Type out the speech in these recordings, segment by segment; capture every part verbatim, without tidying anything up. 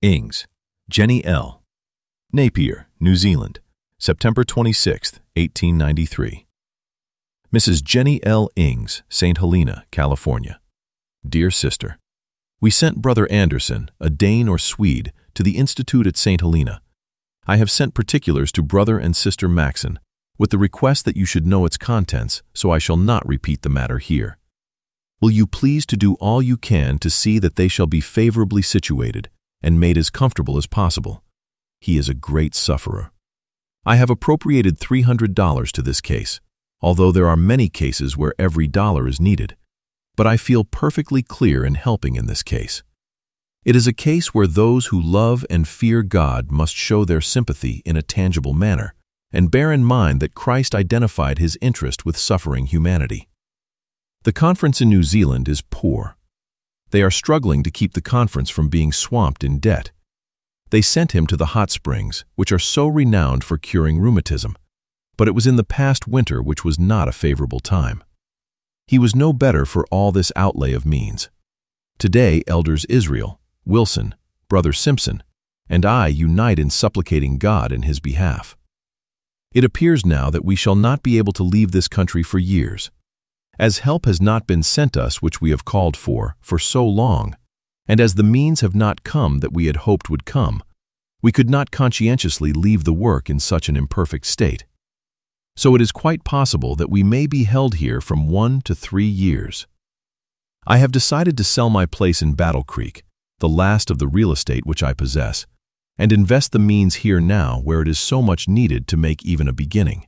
Ings, Jenny L. Napier, New Zealand, September twenty-sixth, eighteen ninety-three. Missus Jenny L. Ings, Saint Helena, California. Dear Sister, we sent Brother Anderson, a Dane or Swede, to the Institute at Saint Helena. I have sent particulars to Brother and Sister Maxon, with the request that you should know its contents, so I shall not repeat the matter here. Will you please to do all you can to see that they shall be favorably situated and made as comfortable as possible? He is a great sufferer. I have appropriated three hundred dollars to this case, although there are many cases where every dollar is needed, but I feel perfectly clear in helping in this case. It is a case where those who love and fear God must show their sympathy in a tangible manner, and bear in mind that Christ identified his interest with suffering humanity. The conference in New Zealand is poor. They are struggling to keep the conference from being swamped in debt. They sent him to the hot springs, which are so renowned for curing rheumatism, but it was in the past winter, which was not a favorable time. He was no better for all this outlay of means. Today, Elders Israel, Wilson, Brother Simpson, and I unite in supplicating God in his behalf. It appears now that we shall not be able to leave this country for years, as help has not been sent us which we have called for for so long, and as the means have not come that we had hoped would come. We could not conscientiously leave the work in such an imperfect state. So it is quite possible that we may be held here from one to three years. I have decided to sell my place in Battle Creek, the last of the real estate which I possess, and invest the means here now where it is so much needed to make even a beginning.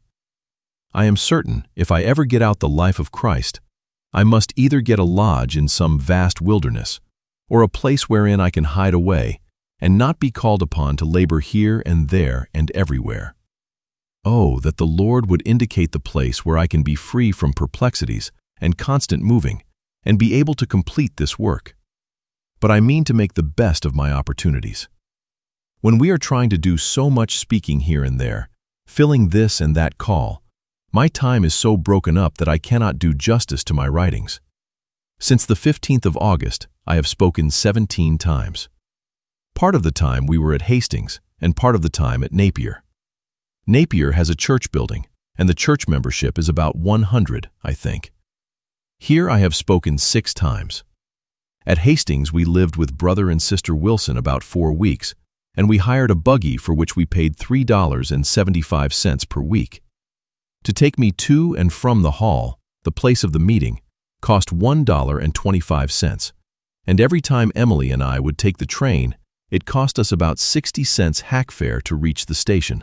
I am certain, if I ever get out the life of Christ, I must either get a lodge in some vast wilderness, or a place wherein I can hide away, and not be called upon to labor here and there and everywhere. Oh, that the Lord would indicate the place where I can be free from perplexities and constant moving, and be able to complete this work. But I mean to make the best of my opportunities. When we are trying to do so much speaking here and there, filling this and that call, my time is so broken up that I cannot do justice to my writings. Since the fifteenth of August, I have spoken seventeen times. Part of the time we were at Hastings, and part of the time at Napier. Napier has a church building, and the church membership is about one hundred, I think. Here I have spoken six times. At Hastings we lived with Brother and Sister Wilson about four weeks, and we hired a buggy for which we paid three dollars and seventy-five cents per week. To take me to and from the hall, the place of the meeting, cost one dollar and twenty-five cents, and every time Emily and I would take the train, it cost us about sixty cents hack fare to reach the station.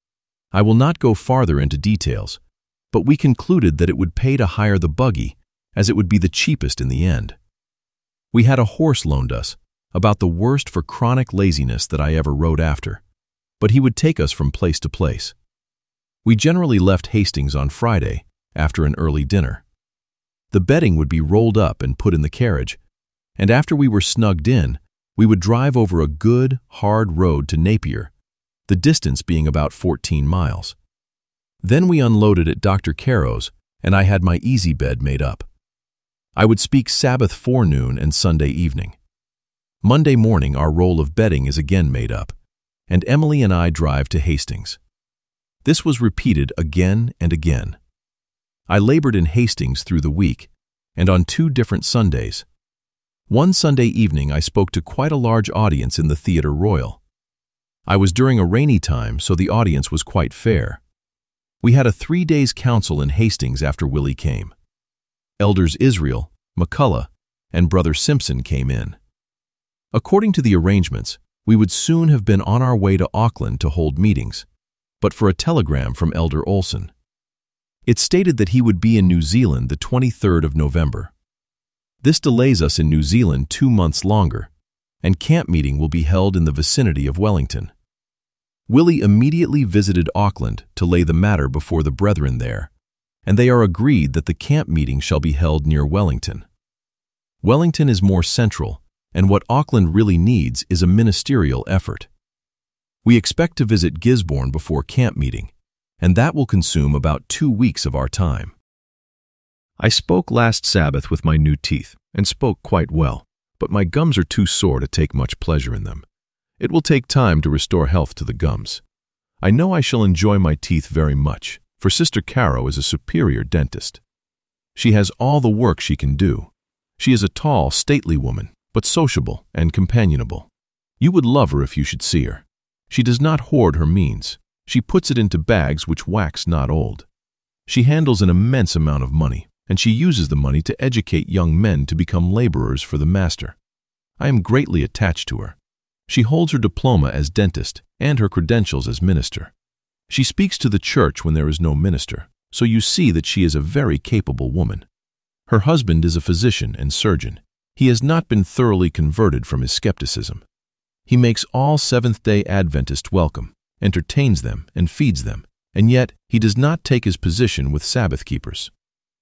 I will not go farther into details, but we concluded that it would pay to hire the buggy, as it would be the cheapest in the end. We had a horse loaned us, about the worst for chronic laziness that I ever rode after, but he would take us from place to place. We generally left Hastings on Friday, after an early dinner. The bedding would be rolled up and put in the carriage, and after we were snugged in, we would drive over a good, hard road to Napier, the distance being about fourteen miles. Then we unloaded at Doctor Caro's, and I had my easy bed made up. I would speak Sabbath forenoon and Sunday evening. Monday morning our roll of bedding is again made up, and Emily and I drive to Hastings. This was repeated again and again. I labored in Hastings through the week, and on two different Sundays. One Sunday evening I spoke to quite a large audience in the Theatre Royal. I was during a rainy time, so the audience was quite fair. We had a three days council in Hastings after Willie came. Elders Israel, McCullough, and Brother Simpson came in. According to the arrangements, we would soon have been on our way to Auckland to hold meetings, but for a telegram from Elder Olson. It stated that he would be in New Zealand the twenty-third of November. This delays us in New Zealand two months longer, and camp meeting will be held in the vicinity of Wellington. Willie immediately visited Auckland to lay the matter before the brethren there, and they are agreed that the camp meeting shall be held near Wellington. Wellington is more central, and what Auckland really needs is a ministerial effort. We expect to visit Gisborne before camp meeting, and that will consume about two weeks of our time. I spoke last Sabbath with my new teeth, and spoke quite well, but my gums are too sore to take much pleasure in them. It will take time to restore health to the gums. I know I shall enjoy my teeth very much, for Sister Caro is a superior dentist. She has all the work she can do. She is a tall, stately woman, but sociable and companionable. You would love her if you should see her. She does not hoard her means. She puts it into bags which wax not old. She handles an immense amount of money, and she uses the money to educate young men to become laborers for the master. I am greatly attached to her. She holds her diploma as dentist and her credentials as minister. She speaks to the church when there is no minister, so you see that she is a very capable woman. Her husband is a physician and surgeon. He has not been thoroughly converted from his skepticism. He makes all Seventh-day Adventists welcome, entertains them, and feeds them, and yet he does not take his position with Sabbath keepers.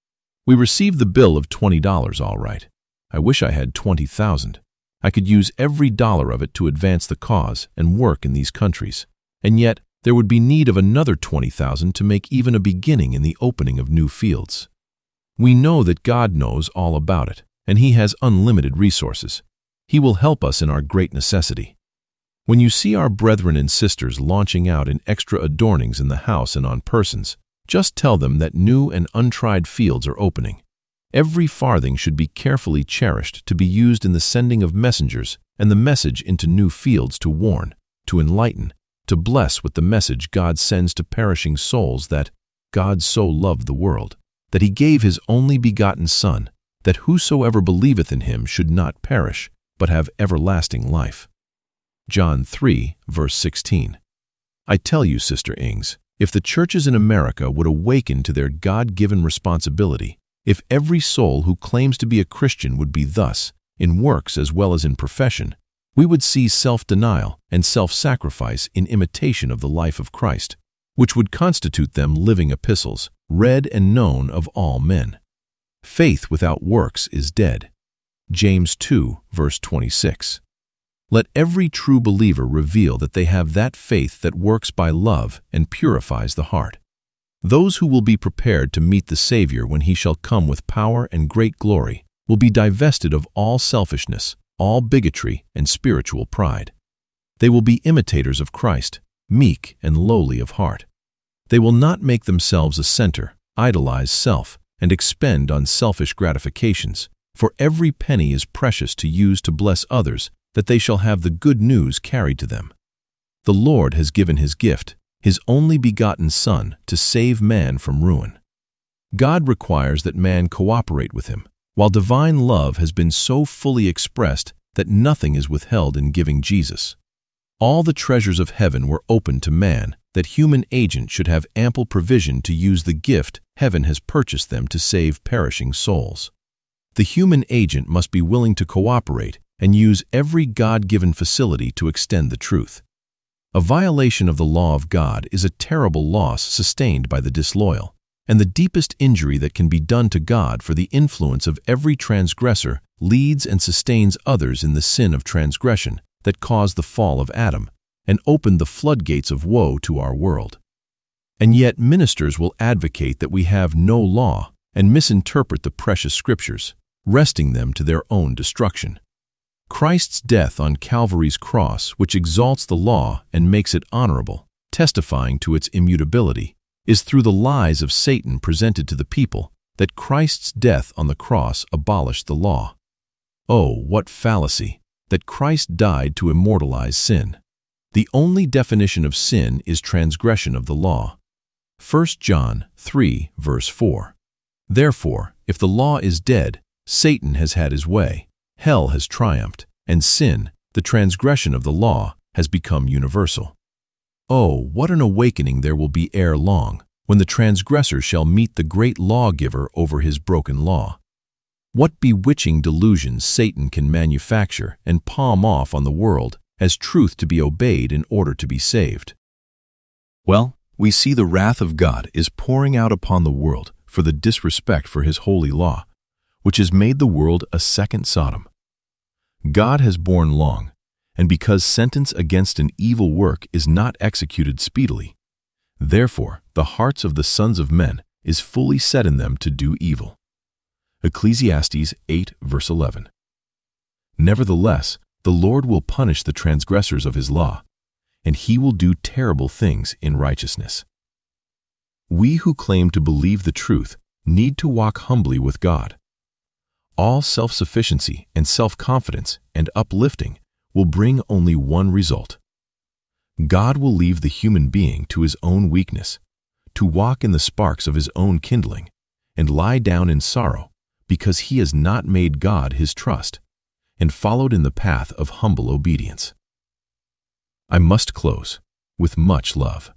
We received the bill of twenty dollars all right. I wish I had twenty thousand. I could use every dollar of it to advance the cause and work in these countries, and yet there would be need of another twenty thousand to make even a beginning in the opening of new fields. We know that God knows all about it, and He has unlimited resources. He will help us in our great necessity. When you see our brethren and sisters launching out in extra adornings in the house and on persons, just tell them that new and untried fields are opening. Every farthing should be carefully cherished to be used in the sending of messengers and the message into new fields to warn, to enlighten, to bless with the message God sends to perishing souls that God so loved the world, that He gave His only begotten Son, that whosoever believeth in Him should not perish, but have everlasting life. John three, verse sixteen. I tell you, Sister Ings, if the churches in America would awaken to their God-given responsibility, if every soul who claims to be a Christian would be thus, in works as well as in profession, we would see self-denial and self-sacrifice in imitation of the life of Christ, which would constitute them living epistles, read and known of all men. Faith without works is dead. James two, verse twenty-six. Let every true believer reveal that they have that faith that works by love and purifies the heart. Those who will be prepared to meet the Savior when He shall come with power and great glory will be divested of all selfishness, all bigotry, and spiritual pride. They will be imitators of Christ, meek and lowly of heart. They will not make themselves a center, idolize self, and expend on selfish gratifications, for every penny is precious to use to bless others, that they shall have the good news carried to them. The Lord has given His gift, His only begotten Son, to save man from ruin. God requires that man cooperate with Him, while divine love has been so fully expressed that nothing is withheld in giving Jesus. All the treasures of heaven were opened to man, that human agent should have ample provision to use the gift heaven has purchased them to save perishing souls. The human agent must be willing to cooperate and use every God-given facility to extend the truth. A violation of the law of God is a terrible loss sustained by the disloyal, and the deepest injury that can be done to God, for the influence of every transgressor leads and sustains others in the sin of transgression that caused the fall of Adam and opened the floodgates of woe to our world. And yet ministers will advocate that we have no law and misinterpret the precious scriptures, wresting them to their own destruction. Christ's death on Calvary's cross, which exalts the law and makes it honorable, testifying to its immutability, is through the lies of Satan presented to the people that Christ's death on the cross abolished the law. Oh, what fallacy, that Christ died to immortalize sin. The only definition of sin is transgression of the law. First John three, verse four. Therefore, if the law is dead, Satan has had his way, hell has triumphed, and sin, the transgression of the law, has become universal. Oh, what an awakening there will be ere long, when the transgressor shall meet the great lawgiver over his broken law. What bewitching delusions Satan can manufacture and palm off on the world as truth to be obeyed in order to be saved. Well, we see the wrath of God is pouring out upon the world for the disrespect for His holy law, which has made the world a second Sodom. God has borne long, and because sentence against an evil work is not executed speedily, therefore the hearts of the sons of men is fully set in them to do evil. Ecclesiastes eight, verse eleven. Nevertheless, the Lord will punish the transgressors of his law, and he will do terrible things in righteousness. We who claim to believe the truth need to walk humbly with God. All self-sufficiency and self-confidence and uplifting will bring only one result. God will leave the human being to his own weakness, to walk in the sparks of his own kindling, and lie down in sorrow because he has not made God his trust and followed in the path of humble obedience. I must close with much love.